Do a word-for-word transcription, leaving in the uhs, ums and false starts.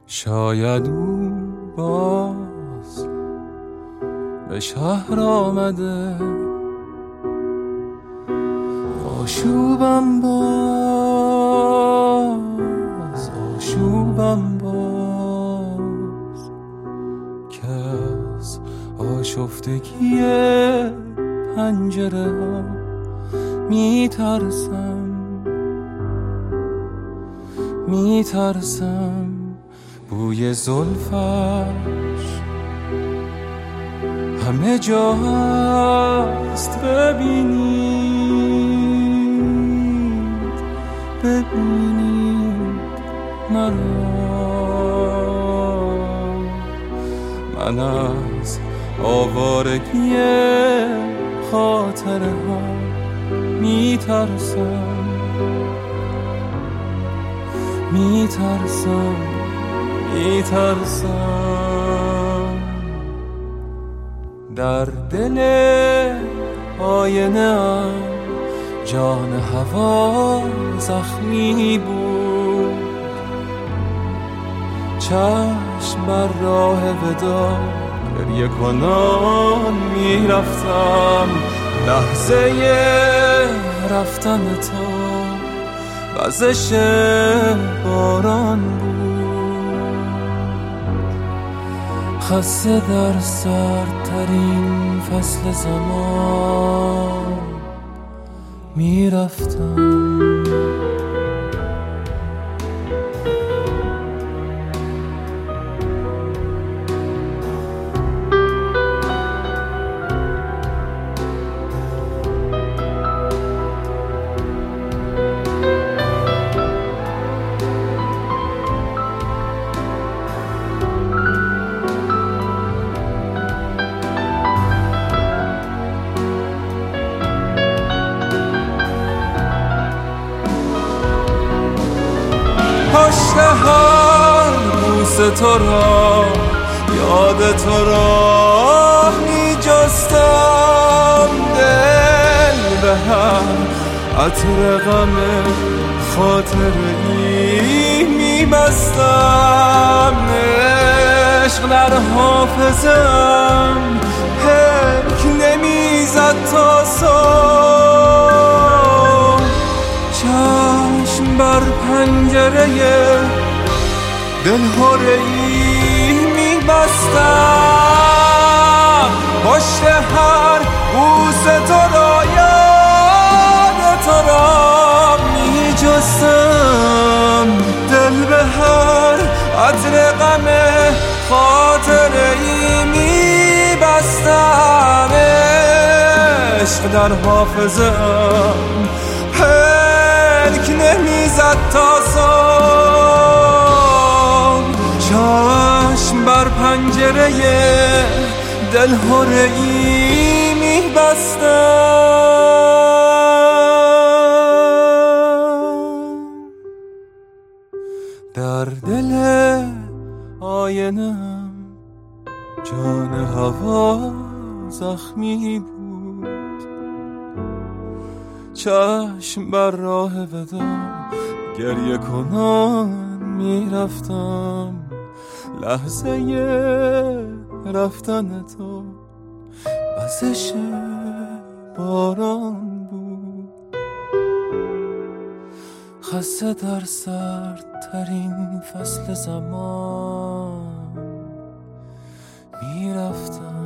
شاید او باز به شهر آمده، آشوبم باز، آشوبم باز، که از آشفتگی پنجره ها می ترسم، می ترسم بوی زلفش همه جا هست. ببینید ببینید مرا، من از آوارگی خاطره ها می ترسم، می ترسم، می ترسم. در دل آینه ام جان هوا زخمی بود، چشم بر راه ودا گریه کنان می رفتم. لحظه رفتن تو وزش باران بود، خسته در سردترین فصل زمان می رفتم. پشت هر بوسه تو را، یاد تو را می جستم. دل به هر عطر غم خاطره ای می بستم. عشق در حافظم حرک نمی زد تا صبح، چشم بر پنجره دلهره ای می بستم. پشت هر بوسه تو را، یاد تو را می جستم. دل به هر عطر غم خاطره ای می بستم. عشق در حافظم پلک نمیزد تا صبح، چشم بر پنجره دلهره ای می بستم. در دل آینه‌ام جان هوا زخمی بود، چشم بر راه ودا گریه کنان می رفتم. لحظه رفتن تو وزش باران بود، خسته در سردترین فصل زمان می رفتم.